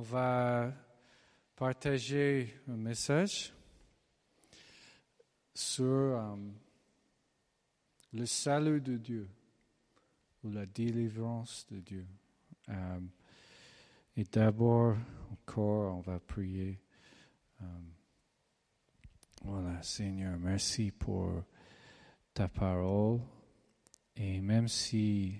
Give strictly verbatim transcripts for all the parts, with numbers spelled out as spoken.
On va partager un message sur um, le salut de Dieu ou la délivrance de Dieu. Um, et d'abord, encore, on va prier. Um, voilà, Seigneur, merci pour ta parole. Et même si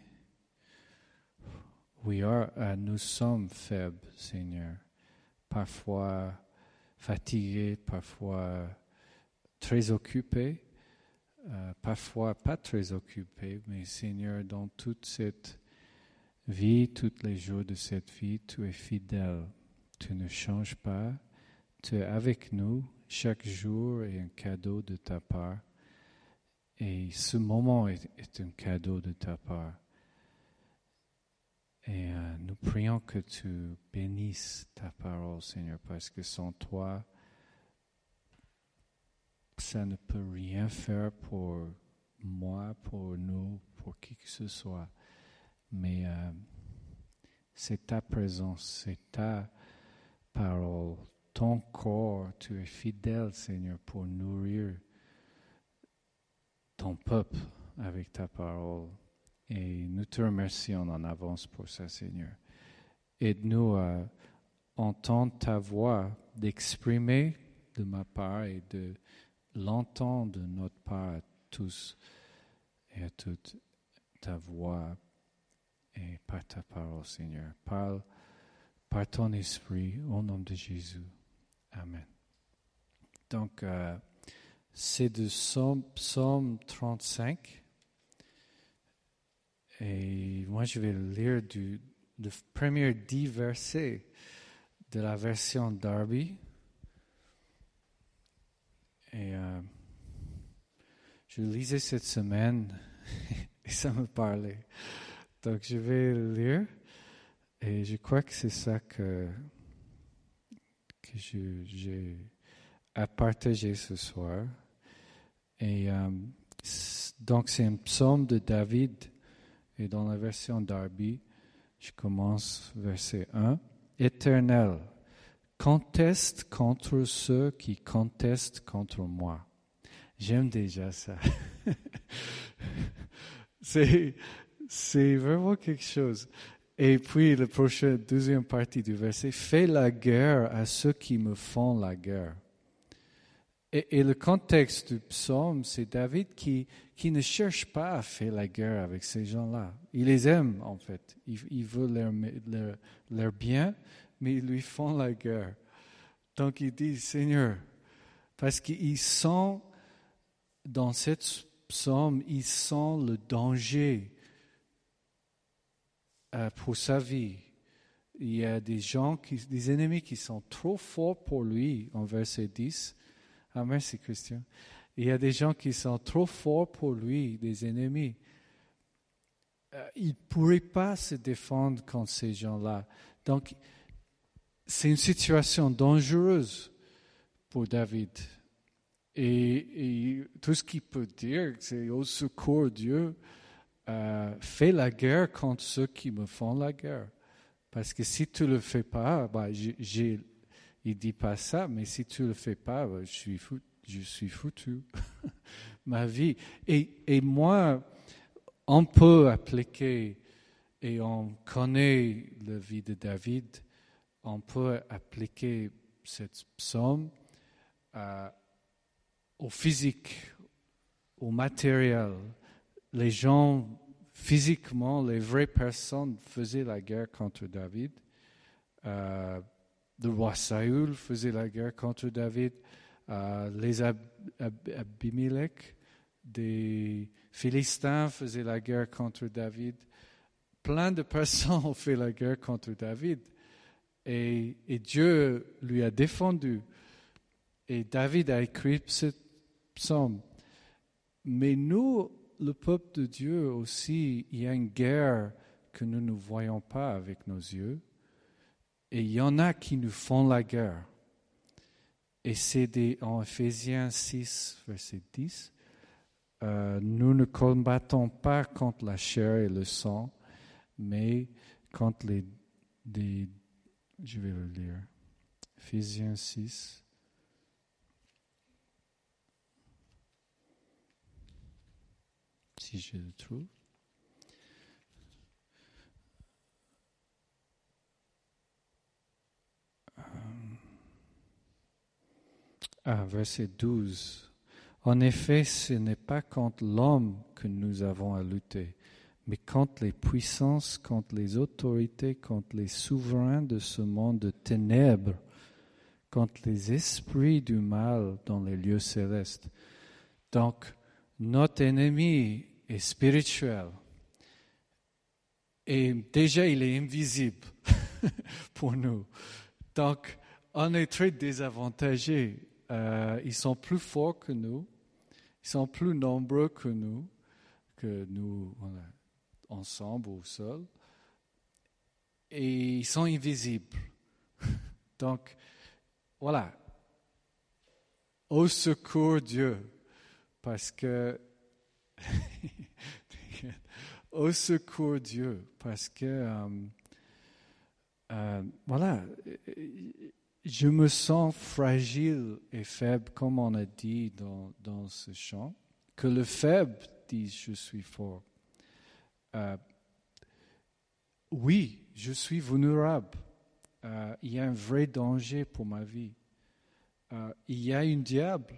we are, uh, nous sommes faibles, Seigneur, parfois fatigués, parfois très occupés, uh, parfois pas très occupés, mais Seigneur, dans toute cette vie, tous les jours de cette vie, tu es fidèle, tu ne changes pas, tu es avec nous, chaque jour est un cadeau de ta part. Et ce moment est, est un cadeau de ta part. Et euh, nous prions que tu bénisses ta parole, Seigneur, parce que sans toi, ça ne peut rien faire pour moi, pour nous, pour qui que ce soit. Mais euh, c'est ta présence, c'est ta parole, ton corps, tu es fidèle, Seigneur, pour nourrir ton peuple avec ta parole. Et nous te remercions en avance pour ça, Seigneur. Aide-nous à entendre ta voix, d'exprimer de ma part et de l'entendre de notre part à tous et à toute ta voix et par ta parole, Seigneur. Parle par ton esprit au nom de Jésus. Amen. Donc, euh, c'est de Psaume, Psaume trente-cinq. Et moi, je vais lire du, le premier dix versets de la version Darby. Et euh, je lisais cette semaine et ça me parlait. Donc, je vais lire et je crois que c'est ça que, que je, j'ai à partager ce soir. Et euh, donc, c'est un psaume de David. Et dans la version Darby, je commence verset un. Éternel, conteste contre ceux qui contestent contre moi. J'aime déjà ça. c'est, c'est vraiment quelque chose. Et puis, la prochaine, deuxième partie du verset, fais la guerre à ceux qui me font la guerre. Et, et le contexte du psaume, c'est David qui, qui ne cherche pas à faire la guerre avec ces gens-là. Il les aime, en fait. Il, il veut leur, leur, leur bien, mais ils lui font la guerre. Donc il dit, Seigneur, parce qu'il sent, dans cette psaume, il sent le danger euh, pour sa vie. Il y a des gens, qui, des ennemis qui sont trop forts pour lui, en verset dix. Ah, merci, Christian. Il y a des gens qui sont trop forts pour lui, des ennemis. Euh, il ne pourrait pas se défendre contre ces gens-là. Donc, c'est une situation dangereuse pour David. Et, et tout ce qu'il peut dire, c'est au secours Dieu, euh, fais la guerre contre ceux qui me font la guerre. Parce que si tu ne le fais pas, bah, j'ai, j'ai il ne dit pas ça, mais si tu ne le fais pas, je suis foutu. Je suis foutu. Ma vie. Et, et moi, on peut appliquer, et on connaît la vie de David, on peut appliquer cette psaume euh, au physique, au matériel. Les gens, physiquement, les vraies personnes faisaient la guerre contre David. Euh, Le roi Saül faisait la guerre contre David. Euh, les Ab- Ab- Abimelech des Philistins faisaient la guerre contre David. Plein de personnes ont fait la guerre contre David. Et, et Dieu lui a défendu. Et David a écrit ce psaume. Mais nous, le peuple de Dieu aussi, il y a une guerre que nous ne voyons pas avec nos yeux. Et il y en a qui nous font la guerre. Et c'est des, en Ephésiens six, verset dix, euh, nous ne combattons pas contre la chair et le sang, mais contre les, des Je vais le lire. Éphésiens six. Si je le trouve. Ah, verset douze. En effet, ce n'est pas contre l'homme que nous avons à lutter, mais contre les puissances, contre les autorités, contre les souverains de ce monde de ténèbres, contre les esprits du mal dans les lieux célestes. Donc, notre ennemi est spirituel. Et déjà, il est invisible pour nous. Donc, on est très désavantagés. Euh, ils sont plus forts que nous. Ils sont plus nombreux que nous, que nous, voilà, ensemble ou seuls. Et ils sont invisibles. Donc, voilà. Au secours Dieu. Parce que... Au secours Dieu. Parce que... Euh, euh, voilà. Je me sens fragile et faible, comme on a dit dans, dans ce chant, que le faible dise « je suis fort ». Euh, oui, je suis vulnérable. Euh, il y a un vrai danger pour ma vie. Euh, il y a un diable.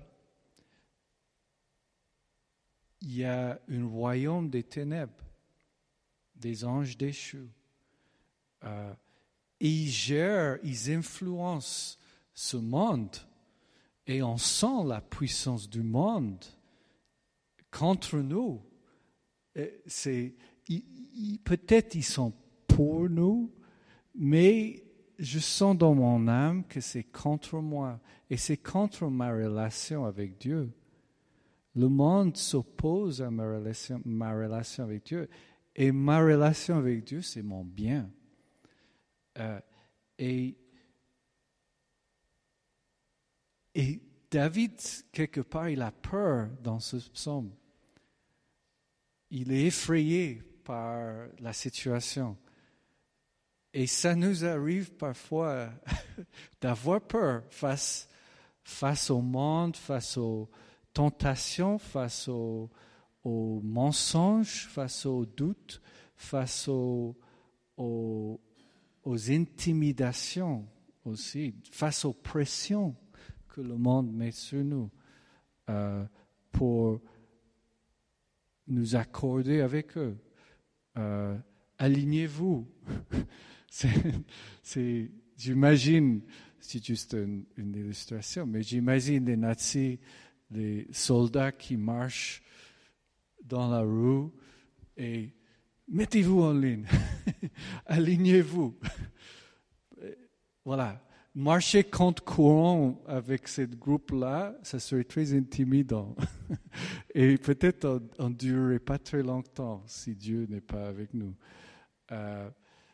Il y a un royaume des ténèbres, des anges déchus. Euh, Et ils gèrent, ils influencent ce monde. Et on sent la puissance du monde contre nous. C'est, ils, ils, peut-être ils sont pour nous, mais je sens dans mon âme que c'est contre moi. Et c'est contre ma relation avec Dieu. Le monde s'oppose à ma relation, ma relation avec Dieu. Et ma relation avec Dieu, c'est mon bien. Euh, et, et David, quelque part, il a peur dans ce psaume. Il est effrayé par la situation. Et ça nous arrive parfois d'avoir peur face, face au monde, face aux tentations, face aux, aux mensonges, face aux doutes, face aux, aux aux intimidations aussi, face aux pressions que le monde met sur nous euh, pour nous accorder avec eux. Euh, alignez-vous. c'est, c'est, j'imagine, c'est juste une, une illustration, mais j'imagine les nazis, les soldats qui marchent dans la rue et mettez-vous en ligne, alignez-vous. Voilà, marcher contre courant avec ce groupe-là, ça serait très intimidant. Et peut-être on ne durerait pas très longtemps si Dieu n'est pas avec nous. Euh,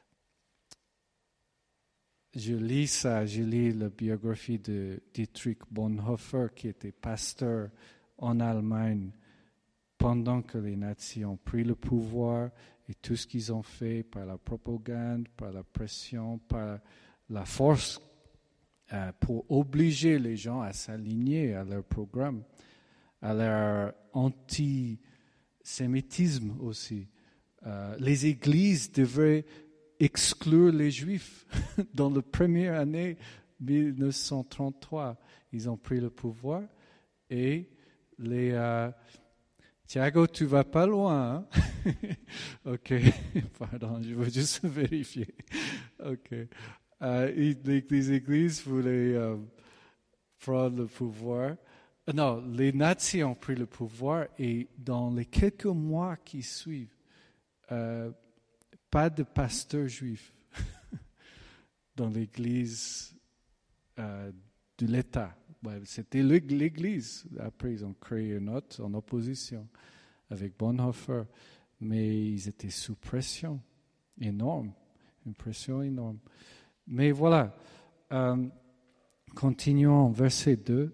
je lis ça, je lis la biographie de Dietrich Bonhoeffer, qui était pasteur en Allemagne pendant que les nazis ont pris le pouvoir. Et tout ce qu'ils ont fait par la propagande, par la pression, par la force euh, pour obliger les gens à s'aligner à leur programme, à leur antisémitisme aussi. Euh, les églises devraient exclure les Juifs. Dans la première année dix-neuf cent trente-trois, ils ont pris le pouvoir et les... Euh, Thiago, tu vas pas loin, hein? Ok, pardon, je veux juste vérifier. Ok. Euh, les, les églises voulaient euh, prendre le pouvoir. Non, les nazis ont pris le pouvoir et dans les quelques mois qui suivent, euh, pas de pasteur juif dans l'église euh, de l'État. Ouais, c'était l'église. Après, ils ont créé une autre en opposition avec Bonhoeffer. Mais ils étaient sous pression énorme. Une pression énorme. Mais voilà. Euh, continuons, verset deux.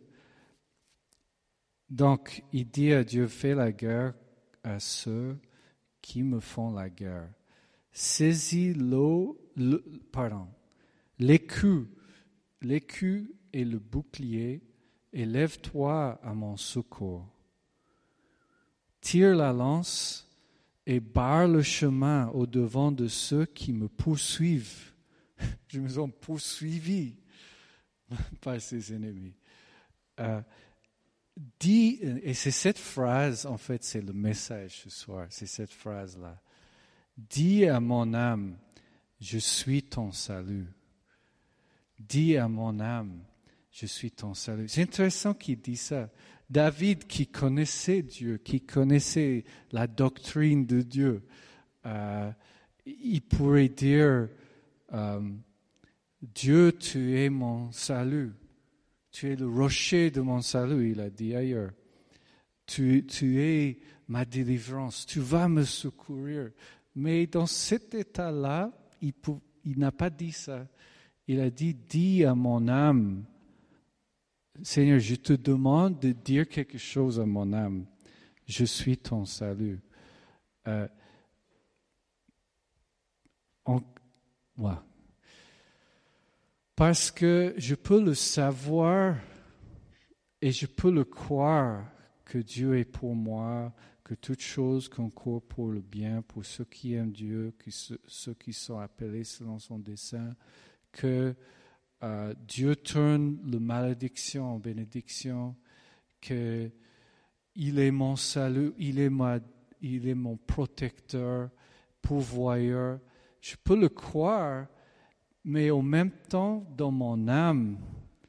Donc, il dit à Dieu, fais la guerre à ceux qui me font la guerre. Saisis l'eau, le, pardon. l'écu, l'écu et le bouclier, et lève-toi à mon secours. Tire la lance et barre le chemin au-devant de ceux qui me poursuivent. Je me sens poursuivi par ses ennemis. Euh, dis, et c'est cette phrase, en fait, c'est le message ce soir, c'est cette phrase-là. Dis à mon âme, je suis ton salut. Dis à mon âme, je suis ton salut. C'est intéressant qu'il dit ça. David, qui connaissait Dieu, qui connaissait la doctrine de Dieu, euh, il pourrait dire, euh, Dieu, tu es mon salut. Tu es le rocher de mon salut, il a dit ailleurs. Tu, tu es ma délivrance, tu vas me secourir. Mais dans cet état-là, il, pou, il n'a pas dit ça. Il a dit, dis à mon âme, Seigneur, je te demande de dire quelque chose à mon âme. Je suis ton salut. Euh, on, ouais. Parce que je peux le savoir et je peux le croire que Dieu est pour moi, que toutes choses concourent pour le bien, pour ceux qui aiment Dieu, que ceux, ceux qui sont appelés selon son dessein, que euh, Dieu tourne la malédiction en bénédiction, qu'il est mon salut, il est, ma, il est mon protecteur, pourvoyeur. Je peux le croire, mais en même temps, dans mon âme,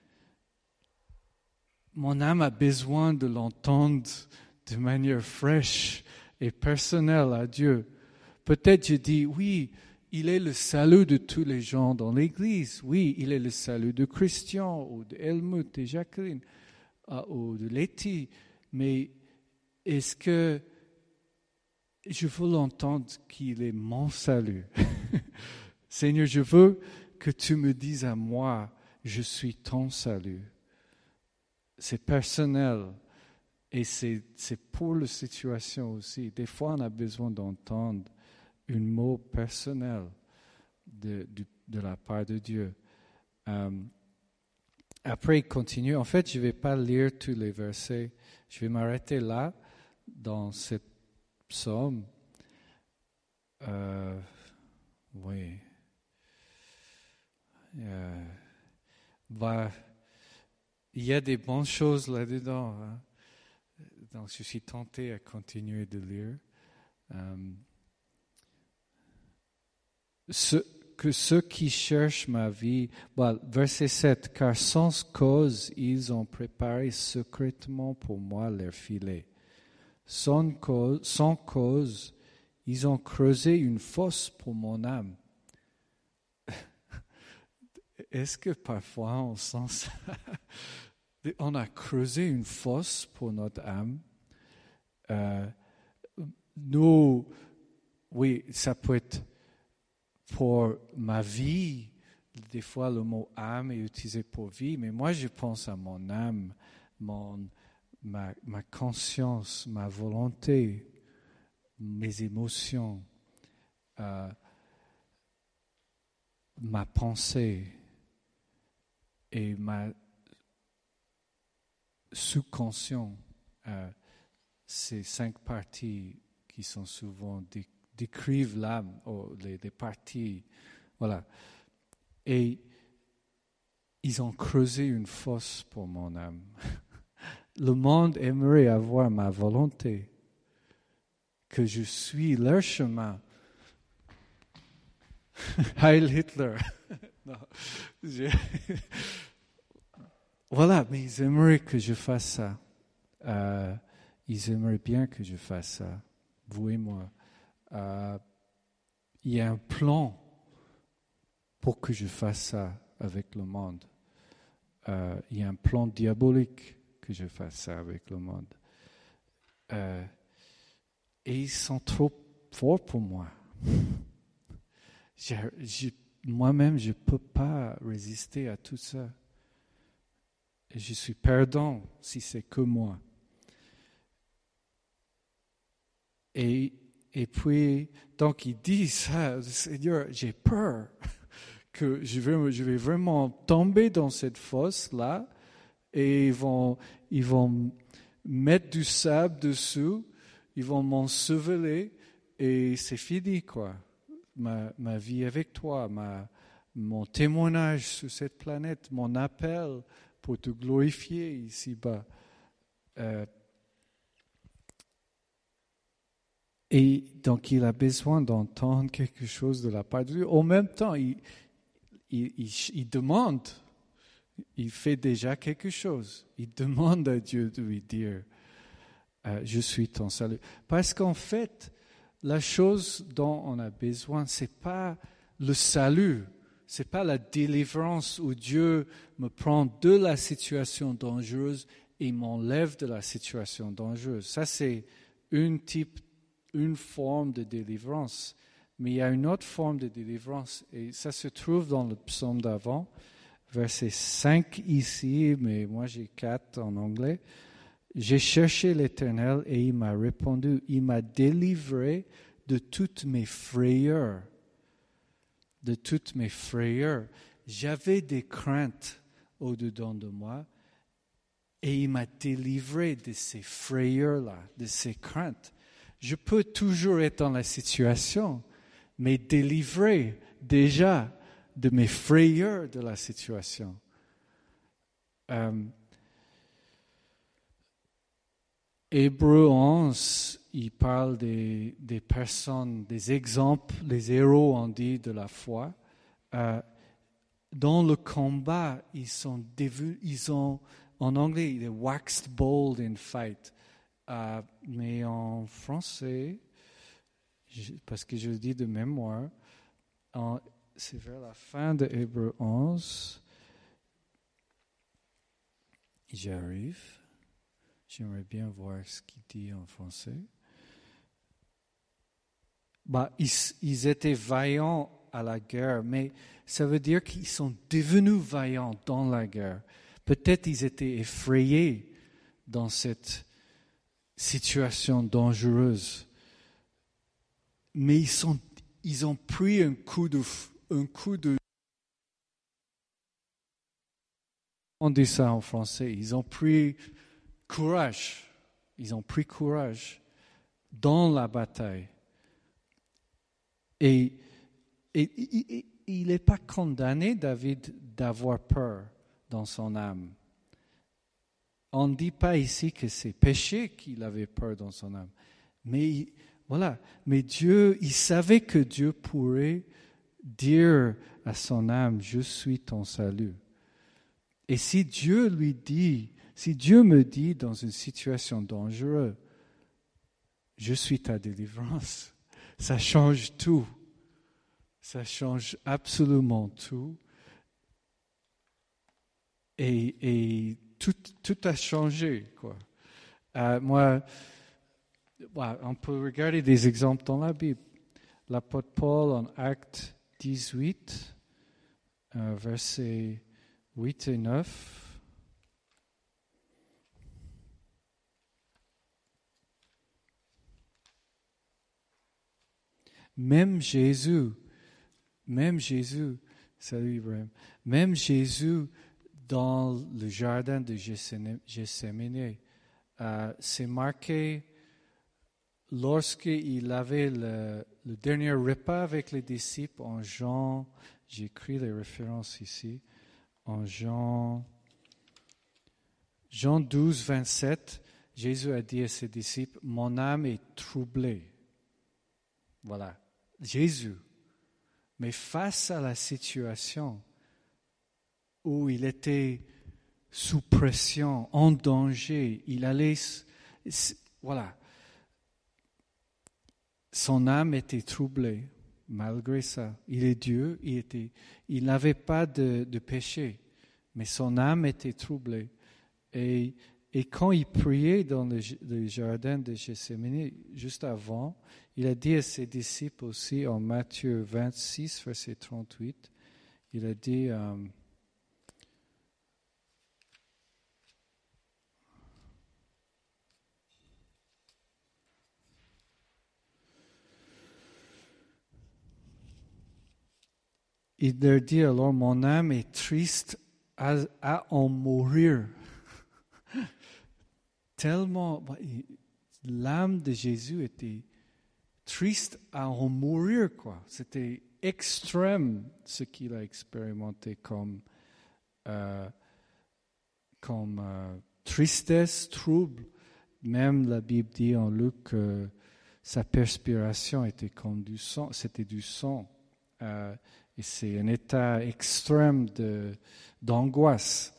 mon âme a besoin de l'entendre de manière fraîche et personnelle à Dieu. Peut-être je dis, oui, il est le salut de tous les gens dans l'Église. Oui, il est le salut de Christian ou de Helmut et Jacqueline euh, ou de Letty. Mais est-ce que je veux l'entendre qu'il est mon salut? Seigneur, je veux que tu me dises à moi, je suis ton salut. C'est personnel et c'est, c'est pour la situation aussi. Des fois, on a besoin d'entendre un mot personnel de, de, de la part de Dieu. Euh, après, il continue. En fait, je ne vais pas lire tous les versets. Je vais m'arrêter là, dans cette psaume. Euh, oui. Euh, bah, il y a des bonnes choses là-dedans. Hein? Donc, je suis tenté à continuer de lire. Euh, ce, que ceux qui cherchent ma vie, well, verset sept, car sans cause, ils ont préparé secrètement pour moi leur filet. Sans cause, sans cause, ils ont creusé une fosse pour mon âme. Est-ce que parfois on sent ça? On a creusé une fosse pour notre âme. Euh, nous, oui, ça peut être pour ma vie. Des fois, le mot âme est utilisé pour vie, mais moi, je pense à mon âme, mon, ma, ma conscience, ma volonté, mes émotions, euh, ma pensée et ma subconscient. Euh, ces cinq parties qui sont souvent dé- décrivent l'âme, oh, les, les parties, voilà. Et ils ont creusé une fosse pour mon âme. Le monde aimerait avoir ma volonté, que je suis leur chemin. Heil Hitler. Non, je... Voilà, mais ils aimeraient que je fasse ça. Euh, ils aimeraient bien que je fasse ça, vous et moi. Euh, il y a un plan pour que je fasse ça avec le monde. Euh, il y a un plan diabolique que je fasse ça avec le monde. Euh, et ils sont trop forts pour moi. Je, je, moi-même, je ne peux pas résister à tout ça. Et je suis perdant si c'est que moi. Et, et puis, donc il dit ça, Seigneur, j'ai peur que je vais, je vais vraiment tomber dans cette fosse-là et ils vont, ils vont mettre du sable dessous, ils vont m'ensevelir et c'est fini, quoi. Ma, ma vie avec toi, ma, mon témoignage sur cette planète, mon appel pour te glorifier ici-bas. Euh, et donc, il a besoin d'entendre quelque chose de la part de Dieu. En même temps, il, il, il, il demande, il fait déjà quelque chose. Il demande à Dieu de lui dire, euh, je suis ton salut. Parce qu'en fait, la chose dont on a besoin, c'est pas le salut, c'est pas la délivrance où Dieu me prend de la situation dangereuse et m'enlève de la situation dangereuse. Ça, c'est une type, une forme de délivrance. Mais il y a une autre forme de délivrance et ça se trouve dans le psaume d'avant, verset cinq ici, mais moi j'ai quatre en anglais. J'ai cherché l'Éternel et il m'a répondu, il m'a délivré de toutes mes frayeurs. De toutes mes frayeurs. J'avais des craintes au-dedans de moi et il m'a délivré de ces frayeurs-là, de ces craintes. Je peux toujours être dans la situation, mais délivré déjà de mes frayeurs de la situation. Euh, Hébreux onze, il parle des, des personnes, des exemples, les héros, on dit, de la foi. Euh, dans le combat, ils sont devenus, ils ont, en anglais, ils waxed bold in fight. Euh, mais en français, je, parce que je le dis de mémoire, en, c'est vers la fin de Hébreux onze. J'arrive. J'aimerais bien voir ce qu'il dit en français. Bah, ils, ils étaient vaillants à la guerre, mais ça veut dire qu'ils sont devenus vaillants dans la guerre. Peut-être ils étaient effrayés dans cette situation dangereuse, mais ils, sont, ils ont pris un coup de... Un coup de on dit ça en français, ils ont pris courage, ils ont pris courage dans la bataille. Et, et, et, et il n'est pas condamné, David, d'avoir peur dans son âme. On ne dit pas ici que c'est péché qu'il avait peur dans son âme. Mais voilà, mais Dieu, il savait que Dieu pourrait dire à son âme, je suis ton salut. Et si Dieu lui dit, si Dieu me dit dans une situation dangereuse, je suis ta délivrance, ça change tout. Ça change absolument tout. Et, et tout, tout a changé, quoi. Euh, moi, ouais, on peut regarder des exemples dans la Bible. L'apôtre Paul en Actes dix-huit, euh, versets huit et neuf. Même Jésus, même Jésus, salut Ibrahim, même Jésus dans le jardin de Gethsémane, euh, c'est marqué lorsqu'il avait le, le dernier repas avec les disciples en Jean, j'ai écrit les références ici, en Jean, Jean douze, vingt-sept, Jésus a dit à ses disciples, mon âme est troublée. Voilà. Jésus, mais face à la situation où il était sous pression, en danger, il allait, voilà, son âme était troublée malgré ça. Il est Dieu, il était, il n'avait pas de, de péché, mais son âme était troublée. Et, et quand il priait dans le, le jardin de Gethsémane, juste avant, il a dit à ses disciples aussi en Matthieu vingt-six, verset trente-huit, il a dit, euh, il leur dit alors, mon âme est triste à, à en mourir. Tellement, l'âme de Jésus était triste à en mourir, quoi. C'était extrême ce qu'il a expérimenté comme, euh, comme euh, tristesse, trouble. Même la Bible dit en Luc que sa perspiration était comme du sang, c'était du sang. Euh, et c'est un état extrême de, d'angoisse.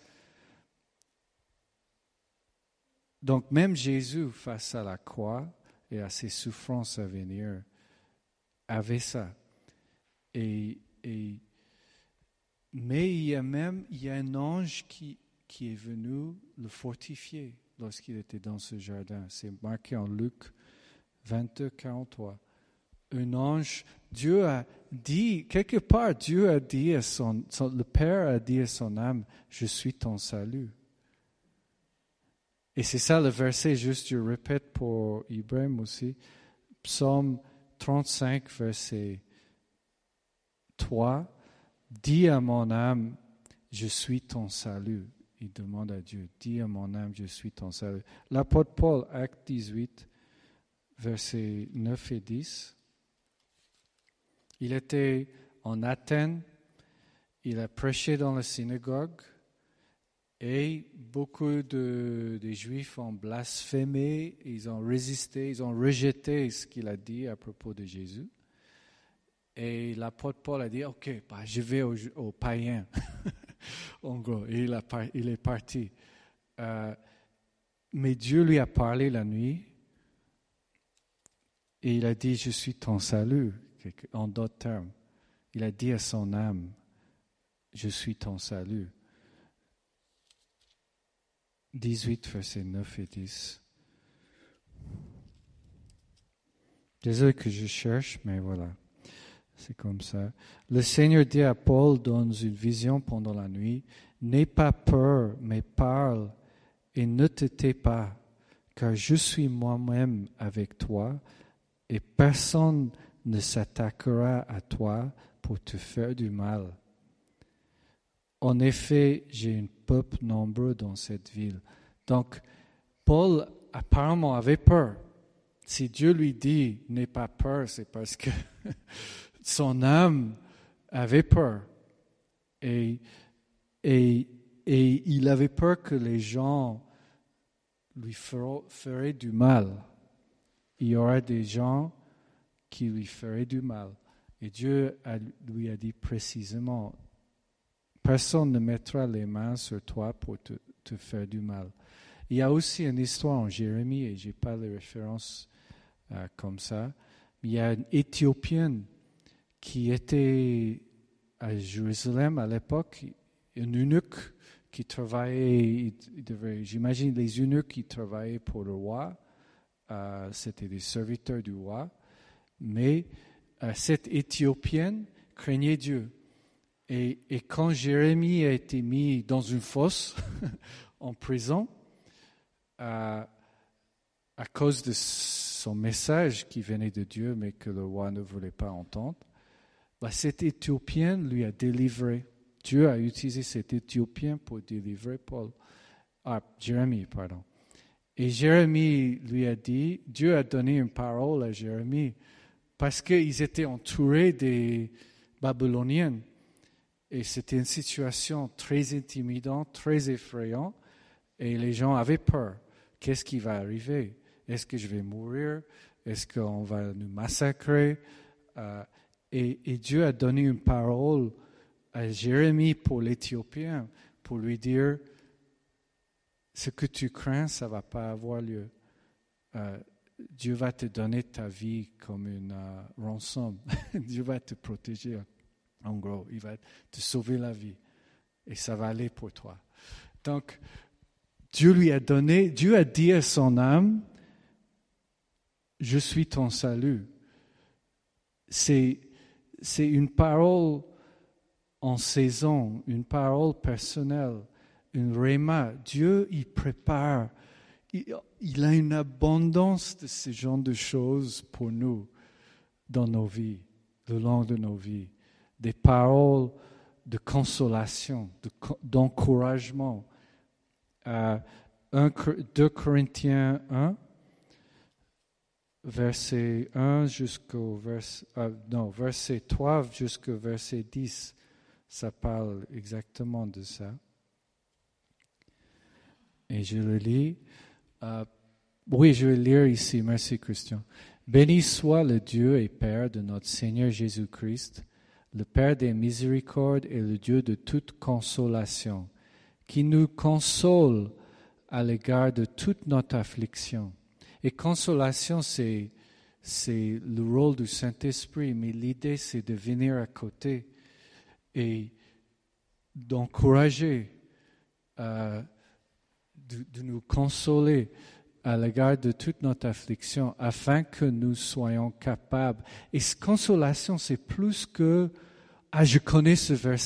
Donc même Jésus, face à la croix et à ses souffrances à venir, avait ça. Et, et, mais il y a même il y a un ange qui, qui est venu le fortifier lorsqu'il était dans ce jardin. C'est marqué en Luc vingt-deux, quarante-trois. Un ange, Dieu a dit, quelque part, Dieu a dit à son, son, le Père a dit à son âme, je suis ton salut. Et c'est ça le verset, juste je répète pour Ibrahim aussi, Psaume trente-cinq, verset trois, dis à mon âme, je suis ton salut. Il demande à Dieu, dis à mon âme, je suis ton salut. L'apôtre Paul, acte dix-huit, versets neuf et dix, il était en Athènes, il a prêché dans la synagogue et beaucoup de, de Juifs ont blasphémé, ils ont résisté, ils ont rejeté ce qu'il a dit à propos de Jésus. Et l'apôtre Paul a dit, ok, bah, je vais aux, aux païens. En gros, et il, a, il est parti. Euh, mais Dieu lui a parlé la nuit et il a dit, je suis ton salut, en d'autres termes. Il a dit à son âme, je suis ton salut. dix-huit, versets neuf et dix. Désolé que je cherche, mais voilà. C'est comme ça. Le Seigneur dit à Paul dans une vision pendant la nuit, « N'aie pas peur, mais parle et ne te tais pas, car je suis moi-même avec toi et personne ne s'attaquera à toi pour te faire du mal. En effet, j'ai un peuple nombreux dans cette ville. » Donc, Paul apparemment avait peur. Si Dieu lui dit « N'aie pas peur », c'est parce que son âme avait peur. Et, et, et il avait peur que les gens lui feraient du mal. Il y aura des gens qui lui feraient du mal. Et Dieu a, lui a dit précisément, personne ne mettra les mains sur toi pour te, te faire du mal. Il y a aussi une histoire en Jérémie, et je n'ai pas les références euh, comme ça. Il y a une Éthiopienne qui était à Jérusalem à l'époque, un eunuque qui travaillait, il devait, j'imagine les eunuques qui travaillaient pour le roi, euh, c'était des serviteurs du roi, mais euh, cette Éthiopienne craignait Dieu. Et, et quand Jérémie a été mis dans une fosse, en prison, euh, à cause de son message qui venait de Dieu, mais que le roi ne voulait pas entendre, bah, cette Éthiopienne lui a délivré. Dieu a utilisé cet Éthiopien pour délivrer Paul. Ah, Jérémie, pardon. Et Jérémie lui a dit, Dieu a donné une parole à Jérémie, parce qu'ils étaient entourés des Babyloniens. Et c'était une situation très intimidante, très effrayante, et les gens avaient peur. Qu'est-ce qui va arriver? Est-ce que je vais mourir? Est-ce qu'on va nous massacrer? Euh, et, et Dieu a donné une parole à Jérémie pour l'Éthiopien, pour lui dire, ce que tu crains, ça ne va pas avoir lieu. Euh, Dieu va te donner ta vie comme une uh, rançon. Dieu va te protéger. En gros, il va te sauver la vie. Et ça va aller pour toi. Donc, Dieu lui a donné, Dieu a dit à son âme, je suis ton salut. C'est, c'est une parole en saison, une parole personnelle, une réma. Dieu, il prépare, il, il a une abondance de ce genre de choses pour nous dans nos vies, le long de nos vies. des paroles de consolation, de, d'encouragement. Euh, deux Corinthiens un, verset un jusqu'au vers, euh, non, verset trois jusqu'au verset dix, ça parle exactement de ça. Et je le lis. Euh, oui, je vais lire ici. Merci, Christian. Béni soit le Dieu et Père de notre Seigneur Jésus-Christ, le Père des miséricordes et le Dieu de toute consolation, qui nous console à l'égard de toute notre affliction. Et consolation, c'est, c'est le rôle du Saint-Esprit, mais l'idée, c'est de venir à côté et d'encourager, euh, de, de nous consoler à l'égard de toute notre affliction, afin que nous soyons capables. Et cette consolation, c'est plus que « Ah, je connais ce verset ».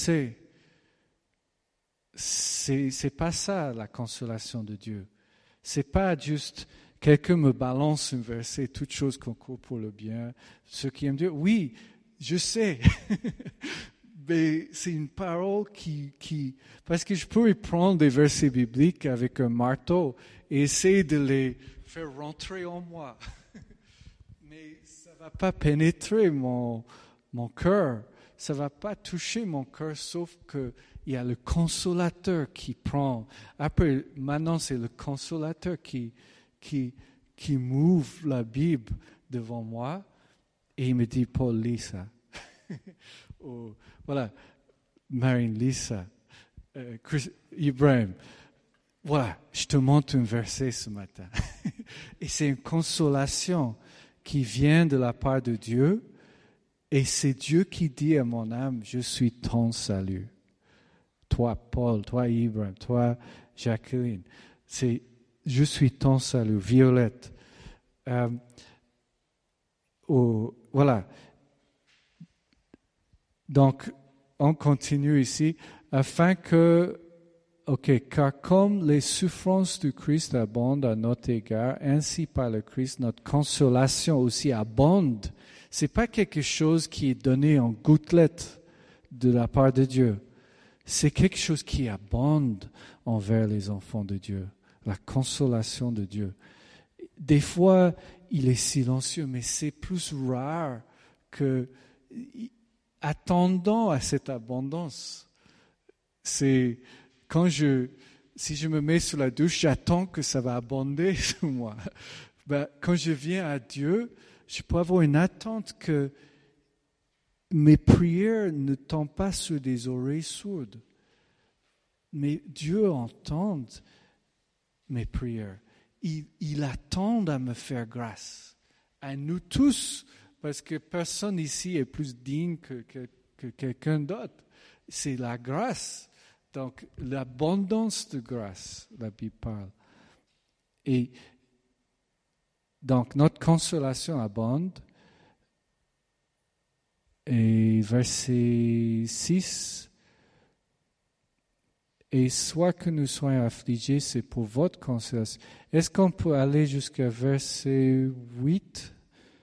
C'est, c'est pas ça la consolation de Dieu. C'est pas juste quelqu'un me balance un verset, toute chose concourt pour le bien. Ceux qui aiment Dieu, oui, je sais. Mais c'est une parole qui, qui, parce que je peux prendre des versets bibliques avec un marteau et essayer de les faire rentrer en moi. Mais ça va pas pénétrer mon, mon cœur. Ça va pas toucher mon cœur, sauf que il y a le consolateur qui prend. Après, maintenant, c'est le consolateur qui, qui, qui m'ouvre la Bible devant moi et il me dit, Paul, lis ça. Oh, voilà, Marine, lis ça. Euh, Chris, Ibrahim, voilà, je te montre un verset ce matin. Et c'est une consolation qui vient de la part de Dieu. Et c'est Dieu qui dit à mon âme, je suis ton salut. Toi, Paul, toi, Ibrahim, toi, Jacqueline, c'est je suis ton salut. Violette. Euh, oh, voilà. Donc, on continue ici, afin que, ok, car comme les souffrances du Christ abondent à notre égard, ainsi par le Christ, notre consolation aussi abonde. C'est pas quelque chose qui est donné en gouttelettes de la part de Dieu. C'est quelque chose qui abonde envers les enfants de Dieu, la consolation de Dieu. Des fois, il est silencieux, mais c'est plus rare que attendant à cette abondance. C'est quand je, si je me mets sous la douche, j'attends que ça va abonder sur moi. Ben, quand je viens à Dieu, je peux avoir une attente que mes prières ne tombent pas sur des oreilles sourdes. Mais Dieu entend mes prières. Il, il attend à me faire grâce. À nous tous, parce que personne ici est plus digne que, que, que quelqu'un d'autre. C'est la grâce. Donc, l'abondance de grâce, la Bible parle. Et donc, notre consolation abonde. Et verset six, et soit que nous soyons affligés, c'est pour votre consolation. Est-ce qu'on peut aller jusqu'à verset huit?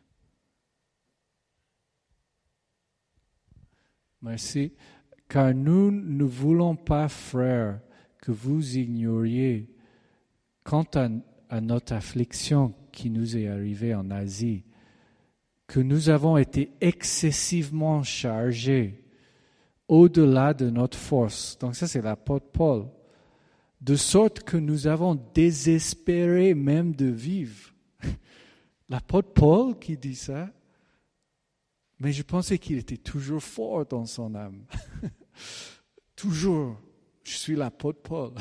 Merci. Car nous ne voulons pas, frères, que vous ignoriez quant à, à notre affliction qui nous est arrivée en Asie, que nous avons été excessivement chargés au-delà de notre force. Donc ça, c'est l'apôtre Paul. De sorte que nous avons désespéré même de vivre. L'apôtre Paul qui dit ça, mais je pensais qu'il était toujours fort dans son âme. Toujours, je suis l'apôtre Paul.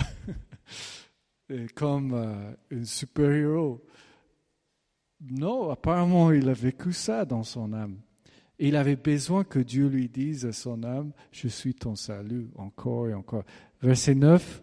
Comme euh, un super-héros. Non, apparemment, il a vécu ça dans son âme. Et il avait besoin que Dieu lui dise à son âme, « Je suis ton salut », encore et encore. Verset neuf.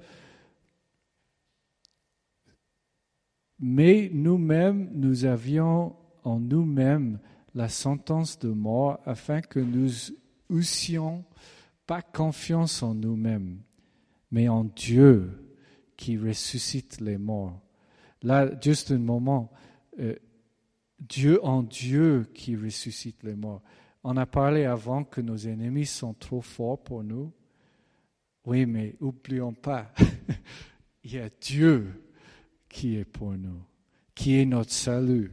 « Mais nous-mêmes, nous avions en nous-mêmes la sentence de mort, afin que nous eussions pas confiance en nous-mêmes, mais en Dieu qui ressuscite les morts. » Là, juste un moment, euh, Dieu en Dieu qui ressuscite les morts. On a parlé avant que nos ennemis sont trop forts pour nous. Oui, mais n'oublions pas, il y a Dieu qui est pour nous, qui est notre salut.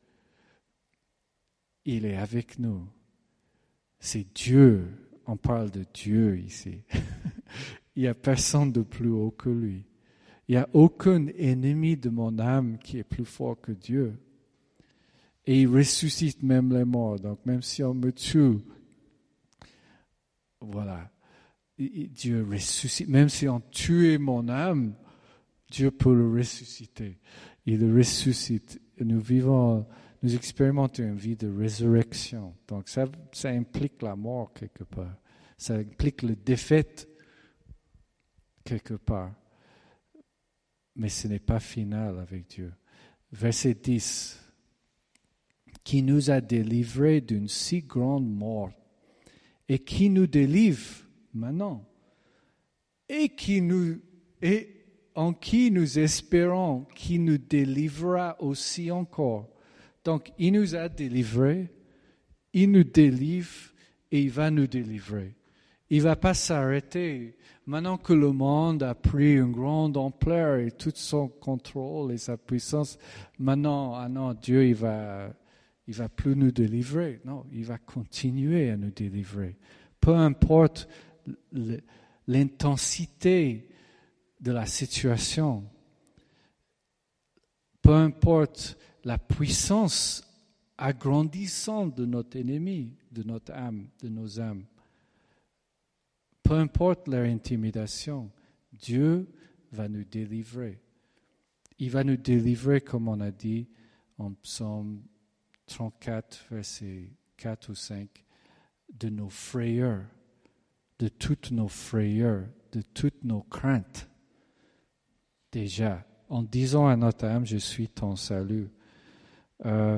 Il est avec nous. C'est Dieu. On parle de Dieu ici. Il n'y a personne de plus haut que lui. Il n'y a aucun ennemi de mon âme qui est plus fort que Dieu. Et il ressuscite même les morts. Donc même si on me tue, voilà, Dieu ressuscite. Même si on tue mon âme, Dieu peut le ressusciter. Il le ressuscite. Nous vivons, nous expérimentons une vie de résurrection. Donc ça, ça implique la mort quelque part. Ça implique la défaite quelque part. Mais ce n'est pas final avec Dieu. Verset dix. Qui nous a délivrés d'une si grande mort et qui nous délivre maintenant et qui nous et en qui nous espérons qui nous délivrera aussi encore. Donc il nous a délivrés, il nous délivre et il va nous délivrer. Il ne va pas s'arrêter. Maintenant que le monde a pris une grande ampleur et tout son contrôle et sa puissance, maintenant, ah non, Dieu, il va, il va plus nous délivrer. Non, il va continuer à nous délivrer. Peu importe l'intensité de la situation, peu importe la puissance agrandissante de notre ennemi, de notre âme, de nos âmes, peu importe leur intimidation, Dieu va nous délivrer. Il va nous délivrer, comme on a dit en Psaume trente-quatre, versets quatre ou cinq, de nos frayeurs, de toutes nos frayeurs, de toutes nos craintes. Déjà, en disant à notre âme, je suis ton salut. Euh,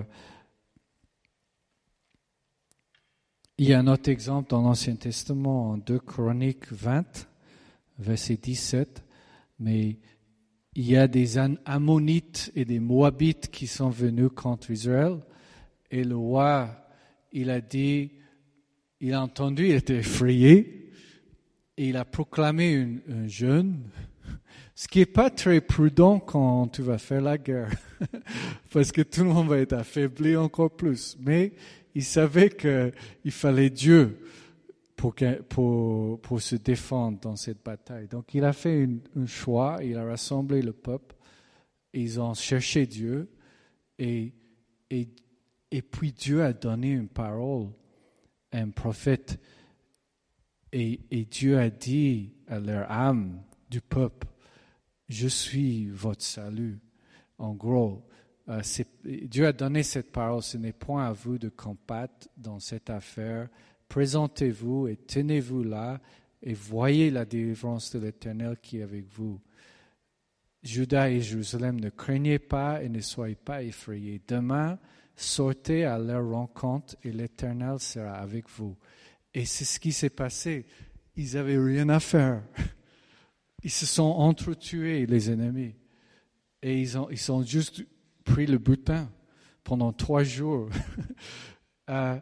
Il y a un autre exemple dans l'Ancien Testament, en deux Chroniques vingt, verset dix-sept, mais il y a des Ammonites et des Moabites qui sont venus contre Israël, et le roi, il a dit, il a entendu, il était effrayé, et il a proclamé une, un jeûne, ce qui n'est pas très prudent quand tu vas faire la guerre, parce que tout le monde va être affaibli encore plus, mais il savait qu'il fallait Dieu pour, pour, pour se défendre dans cette bataille. Donc il a fait une, un choix, il a rassemblé le peuple, ils ont cherché Dieu, et, et, et puis Dieu a donné une parole à un prophète, et, et Dieu a dit à leur âme du peuple, je suis votre salut. En gros, Euh, Dieu a donné cette parole, ce n'est point à vous de combattre dans cette affaire. Présentez-vous et tenez-vous là et voyez la délivrance de l'Éternel qui est avec vous. Juda et Jérusalem, ne craignez pas et ne soyez pas effrayés. Demain, sortez à leur rencontre et l'Éternel sera avec vous. Et c'est ce qui s'est passé. Ils n'avaient rien à faire. Ils se sont entretués, les ennemis. Et ils ont, ils sont juste pris le butin pendant trois jours. euh,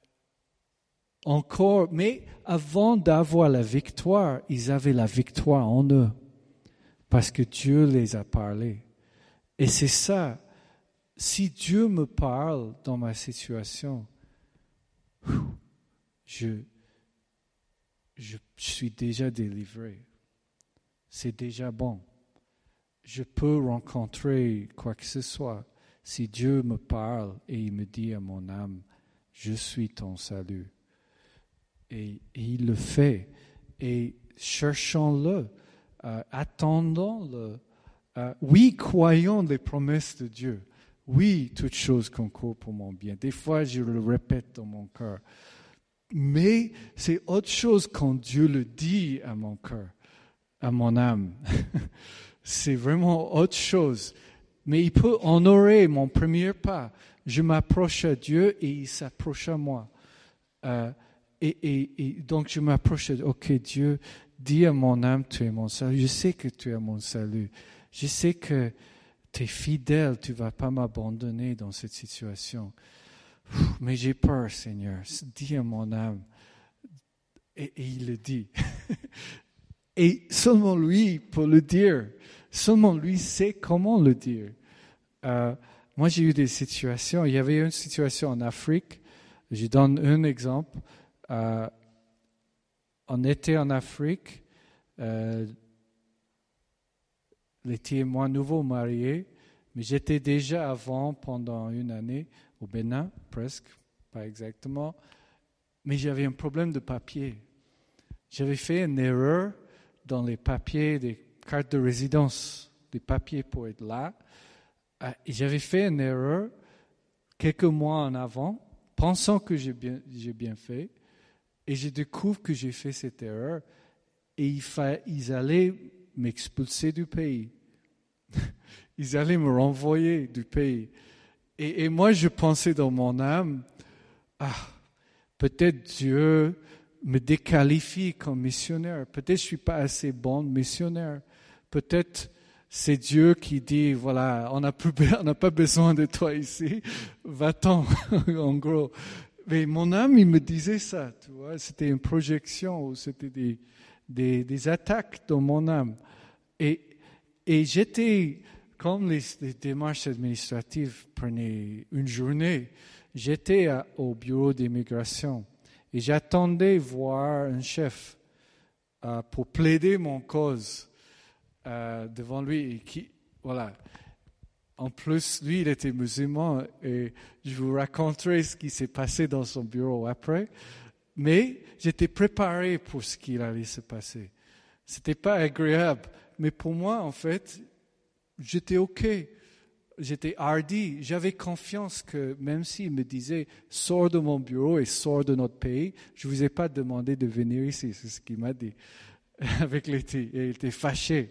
encore, mais avant d'avoir la victoire, ils avaient la victoire en eux, parce que Dieu les a parlé. Et c'est ça, si Dieu me parle dans ma situation, je, je, je suis déjà délivré. C'est déjà bon. Je peux rencontrer quoi que ce soit. Si Dieu me parle et il me dit à mon âme, je suis ton salut. Et, et il le fait. Et cherchons-le, euh, attendons-le. Euh, oui, croyons les promesses de Dieu. Oui, toutes choses concourent pour mon bien. Des fois, je le répète dans mon cœur. Mais c'est autre chose quand Dieu le dit à mon cœur, à mon âme. C'est vraiment autre chose. Mais il peut honorer mon premier pas. Je m'approche à Dieu et il s'approche à moi. Euh, et, et, et donc je m'approche à Dieu. Ok, Dieu, dis à mon âme, tu es mon salut. Je sais que tu es mon salut. Je sais que tu es fidèle, tu ne vas pas m'abandonner dans cette situation. « Mais j'ai peur, Seigneur. » Dis à mon âme. Et, et il le dit. Et seulement lui peut le dire. Seulement lui sait comment le dire. Euh, moi, j'ai eu des situations. Il y avait une situation en Afrique. Je donne un exemple. Euh, on était en Afrique. Euh, L'été et moi, nouveau mariés. Mais j'étais déjà avant, pendant une année, au Bénin, presque, pas exactement. Mais j'avais un problème de papier. J'avais fait une erreur dans les papiers des cartes de résidence, des papiers pour être là. Et j'avais fait une erreur quelques mois en avant, pensant que j'ai bien, j'ai bien fait. Et je découvre que j'ai fait cette erreur. Et il fa, ils allaient m'expulser du pays. Ils allaient me renvoyer du pays. Et, et moi, je pensais dans mon âme, ah, peut-être Dieu me déqualifie comme missionnaire. Peut-être je ne suis pas assez bon missionnaire. Peut-être c'est Dieu qui dit, voilà, on n'a pas besoin de toi ici, va-t'en, en gros. Mais mon âme, il me disait ça, tu vois, c'était une projection, c'était des, des, des attaques dans mon âme. Et, et j'étais, comme les, les démarches administratives prenaient une journée, j'étais à, au bureau d'immigration et j'attendais voir un chef euh, pour plaider mon cause. Euh, devant lui, et qui, voilà. En plus, lui, il était musulman et je vous raconterai ce qui s'est passé dans son bureau après. Mais j'étais préparé pour ce qui allait se passer. C'était pas agréable, mais pour moi, en fait, j'étais OK. J'étais hardi. J'avais confiance que même s'il me disait « sors de mon bureau et sors de notre pays », je ne vous ai pas demandé de venir ici. C'est ce qu'il m'a dit. Avec l'été, et il était fâché.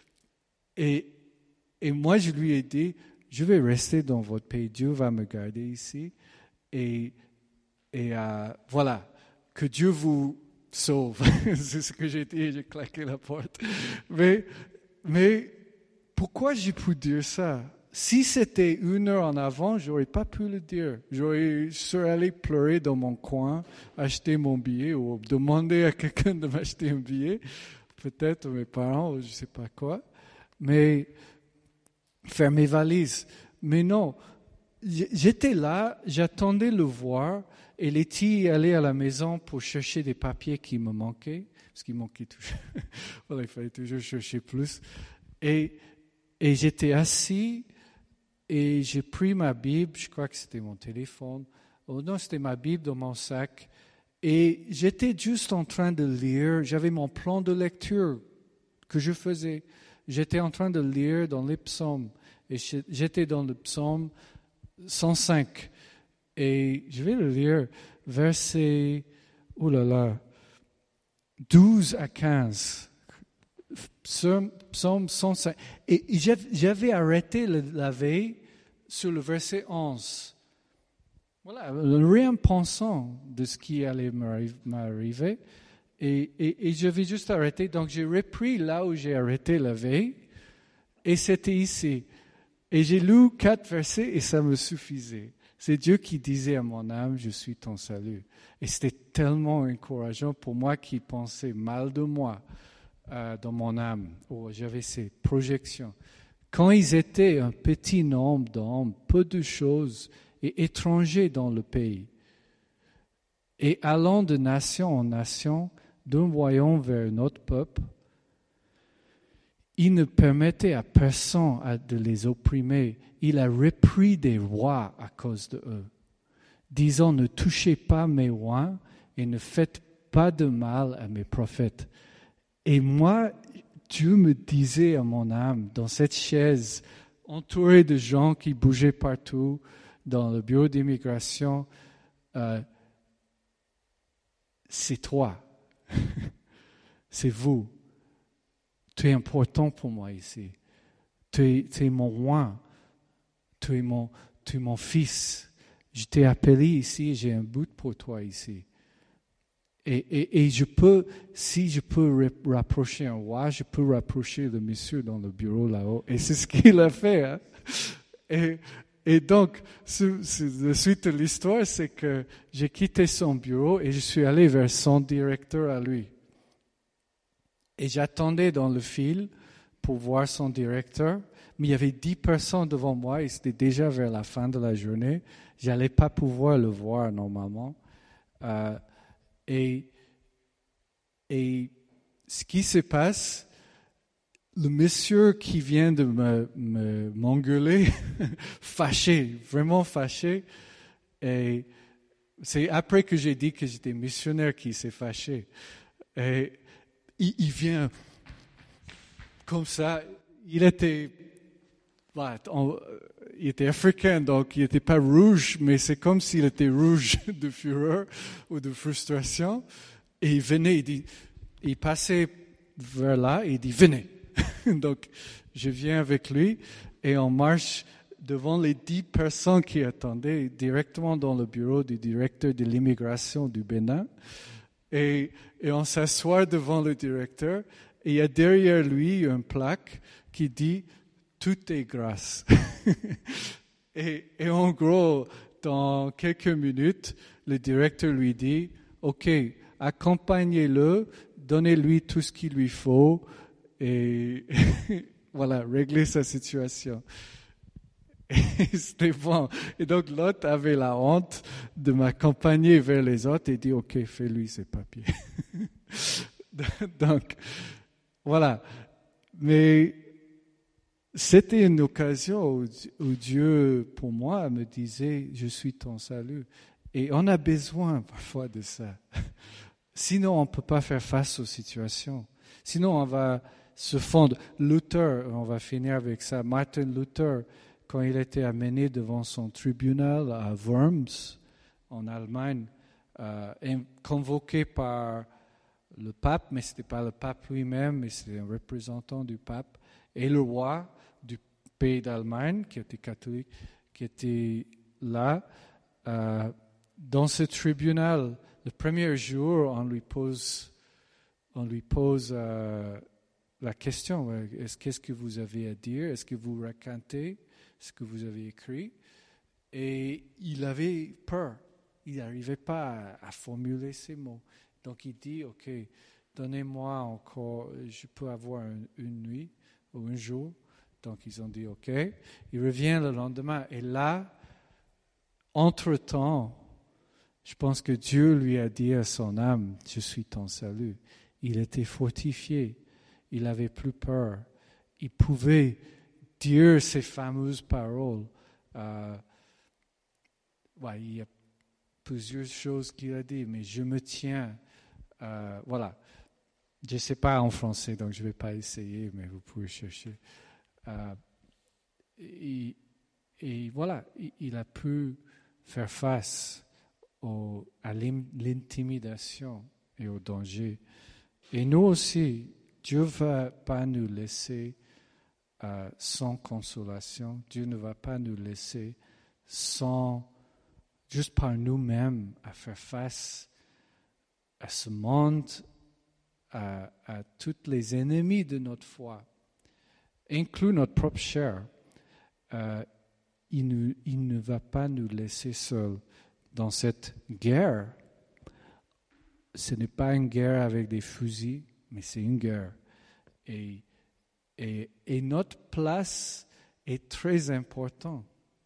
Et, et moi, je lui ai dit, je vais rester dans votre pays, Dieu va me garder ici, et, et euh, voilà, que Dieu vous sauve. C'est ce que j'ai dit, j'ai claqué la porte. Mais, mais pourquoi j'ai pu dire ça? Si c'était une heure en avant, j'aurais pas pu le dire. J'aurais, je serais allé pleurer dans mon coin, acheter mon billet ou demander à quelqu'un de m'acheter un billet, peut-être mes parents ou je sais pas quoi, mais faire mes valises. Mais non, j'étais là, j'attendais le voir et Letty allait à la maison pour chercher des papiers qui me manquaient, parce qu'il manquait toujours. Voilà, il fallait toujours chercher plus. Et, et j'étais assis. Et j'ai pris ma Bible, je crois que c'était mon téléphone. Oh non, c'était ma Bible dans mon sac. Et j'étais juste en train de lire. J'avais mon plan de lecture que je faisais. J'étais en train de lire dans les psaumes. Et j'étais dans le psaume cent cinq. Et je vais le lire, verset, oh là là, douze à quinze. Psaume cent cinq. Et j'avais arrêté la veille sur le verset onze. Voilà, rien pensant de ce qui allait m'arriver. Et, et, et j'avais juste arrêté. Donc j'ai repris là où j'ai arrêté la veille. Et c'était ici. Et j'ai lu quatre versets et ça me suffisait. C'est Dieu qui disait à mon âme, je suis ton salut. Et c'était tellement encourageant pour moi qui pensais mal de moi. Euh, dans mon âme, oh, j'avais ces projections. Quand ils étaient un petit nombre d'hommes, peu de choses, et étrangers dans le pays, et allant de nation en nation, d'un royaume vers un autre peuple, il ne permettait à personne de les opprimer. Il a repris des rois à cause de eux, disant, ne touchez pas mes rois et ne faites pas de mal à mes prophètes. Et moi, Dieu me disait à mon âme, dans cette chaise, entourée de gens qui bougeaient partout, dans le bureau d'immigration, euh, c'est toi, c'est vous. Tu es important pour moi ici. Tu es, tu es mon roi, tu es mon, tu es mon fils. Je t'ai appelé ici, j'ai un but pour toi ici. Et, et, et je peux, si je peux rapprocher un roi, je peux rapprocher le monsieur dans le bureau là-haut. Et c'est ce qu'il a fait. Hein? Et Et donc, ce, ce, la suite de l'histoire, c'est que j'ai quitté son bureau et je suis allé vers son directeur à lui. Et j'attendais dans le fil pour voir son directeur, mais il y avait dix personnes devant moi et c'était déjà vers la fin de la journée. Je n'allais pas pouvoir le voir normalement. Euh, et, et ce qui se passe, le monsieur qui vient de me, me, m'engueuler, fâché, vraiment fâché, et c'est après que j'ai dit que j'étais missionnaire qui s'est fâché. Et il, il vient comme ça, il était, voilà, on, il était africain, donc il n'était pas rouge, mais c'est comme s'il était rouge de fureur ou de frustration. Et il venait, il dit, il passait vers là et il dit, venez. Donc, je viens avec lui et on marche devant les dix personnes qui attendaient directement dans le bureau du directeur de l'immigration du Bénin. Et, et on s'assoit devant le directeur et il y a derrière lui une plaque qui dit « Tout est grâce ». et, et en gros, dans quelques minutes, le directeur lui dit « Ok, accompagnez-le, donnez-lui tout ce qu'il lui faut. » Et voilà, régler sa situation. Et c'était bon. Et donc l'autre avait la honte de m'accompagner vers les autres et dit, ok, fais-lui ses papiers. Donc, voilà. Mais c'était une occasion où, où Dieu, pour moi, me disait, je suis ton salut. Et on a besoin parfois de ça. Sinon, on ne peut pas faire face aux situations. Sinon, on va se fondre. Luther, on va finir avec ça. Martin Luther, quand il était amené devant son tribunal à Worms, en Allemagne, euh, convoqué par le pape, mais ce n'était pas le pape lui-même, mais c'était un représentant du pape, et le roi du pays d'Allemagne, qui était catholique, qui était là. Euh, dans ce tribunal, le premier jour, on lui pose, on lui pose euh, la question, est-ce, qu'est-ce que vous avez à dire? Est-ce que vous racontez ce que vous avez écrit? Et il avait peur. Il n'arrivait pas à, à formuler ces mots. Donc il dit, ok, donnez-moi encore, je peux avoir une, une nuit ou un jour. Donc ils ont dit, ok. Il revient le lendemain. Et là, entre-temps, je pense que Dieu lui a dit à son âme, je suis ton salut. Il était fortifié. Il n'avait plus peur. Il pouvait dire ces fameuses paroles. Euh, ouais, il y a plusieurs choses qu'il a dit, mais je me tiens. Euh, voilà. Je ne sais pas en français, donc je ne vais pas essayer, mais vous pouvez chercher. Euh, et, et voilà, il, il a pu faire face au, à l'intimidation et au danger. Et nous aussi, Dieu ne va pas nous laisser euh, sans consolation. Dieu ne va pas nous laisser sans, juste par nous-mêmes, à faire face à ce monde, à, à tous les ennemis de notre foi, inclus notre propre chair. Euh, il, nous, il ne va pas nous laisser seuls dans cette guerre. Ce n'est pas une guerre avec des fusils, mais c'est une guerre. Et, et, et notre place est très importante.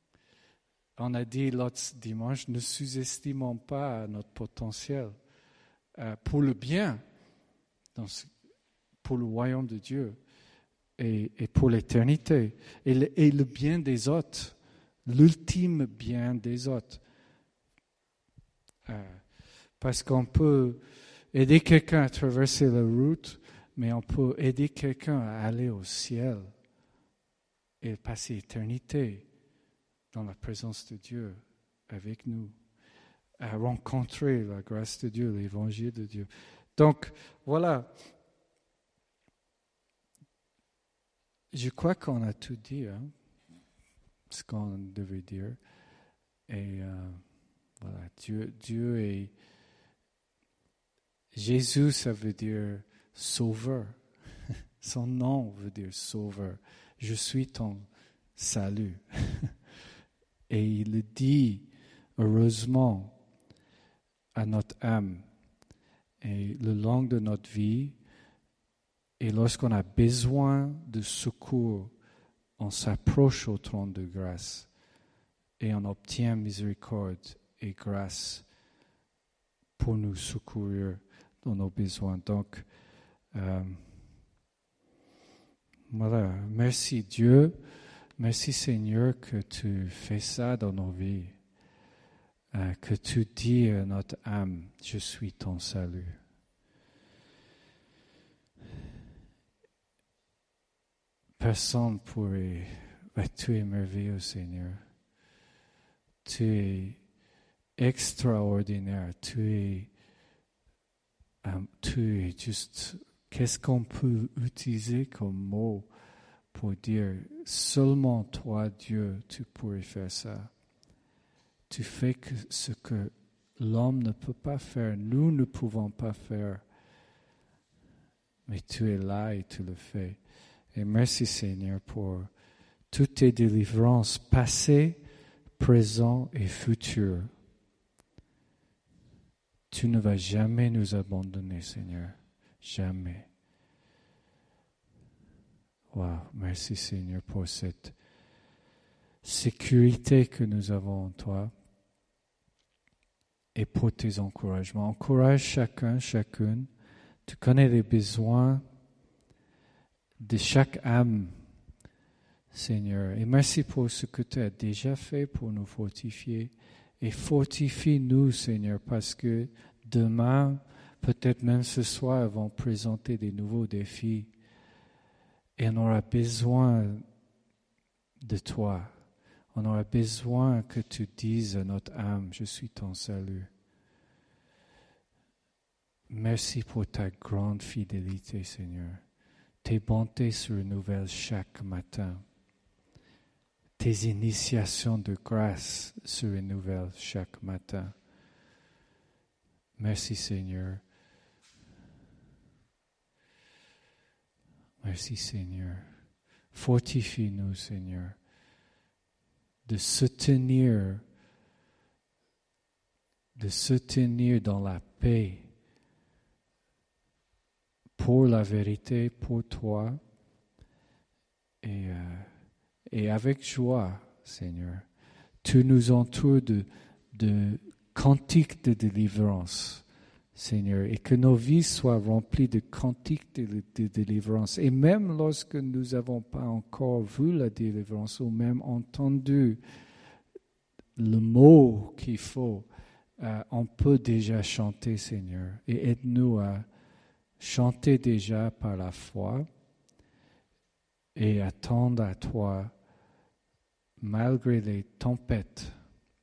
On a dit l'autre dimanche, ne sous-estimons pas notre potentiel euh, pour le bien, dans ce, pour le royaume de Dieu et, et pour l'éternité. Et le, et le bien des autres, l'ultime bien des autres. Euh, parce qu'on peut aider quelqu'un à traverser la route, mais on peut aider quelqu'un à aller au ciel et passer l'éternité dans la présence de Dieu avec nous, à rencontrer la grâce de Dieu, l'évangile de Dieu. Donc, voilà. Je crois qu'on a tout dit, hein, ce qu'on devait dire. Et euh, voilà, Dieu, Dieu est... Jésus, ça veut dire sauveur. Son nom veut dire sauveur. Je suis ton salut. Et il le dit heureusement à notre âme et le long de notre vie. Et lorsqu'on a besoin de secours, on s'approche au trône de grâce et on obtient miséricorde et grâce pour nous secourir dans nos besoins. Donc, euh, voilà, merci Dieu, merci Seigneur que tu fais ça dans nos vies, euh, que tu dis à notre âme, je suis ton salut. Personne pourrait, ben, tu es merveilleux Seigneur, tu es extraordinaire, tu es, um, tu es juste, qu'est-ce qu'on peut utiliser comme mot pour dire seulement toi Dieu tu pourrais faire ça. Tu fais que ce que l'homme ne peut pas faire, nous ne pouvons pas faire, mais tu es là et tu le fais. Et merci Seigneur pour toutes tes délivrances passées, présentes et futures. Tu ne vas jamais nous abandonner, Seigneur. Jamais. Wow, merci Seigneur pour cette sécurité que nous avons en toi et pour tes encouragements. Encourage chacun, chacune. Tu connais les besoins de chaque âme, Seigneur. Et merci pour ce que tu as déjà fait pour nous fortifier. Et fortifie-nous, Seigneur, parce que demain, peut-être même ce soir, vont présenter des nouveaux défis. Et on aura besoin de toi. On aura besoin que tu dises à notre âme, je suis ton salut. Merci pour ta grande fidélité, Seigneur. Tes bontés se renouvellent chaque matin. Tes initiations de grâce se renouvellent chaque matin. Merci Seigneur. Merci Seigneur. Fortifie-nous Seigneur de se tenir, de se tenir dans la paix pour la vérité, pour toi et, euh, et avec joie, Seigneur. Tu nous entoures de, de cantiques de délivrance, Seigneur, et que nos vies soient remplies de cantiques de, de délivrance. Et même lorsque nous n'avons pas encore vu la délivrance ou même entendu le mot qu'il faut, euh, on peut déjà chanter, Seigneur, et aide-nous à chanter déjà par la foi et attendre à toi malgré les tempêtes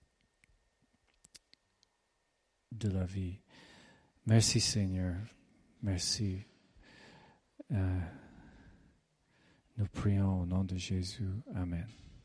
de la vie. Merci Seigneur, merci. Euh, nous prions au nom de Jésus. Amen.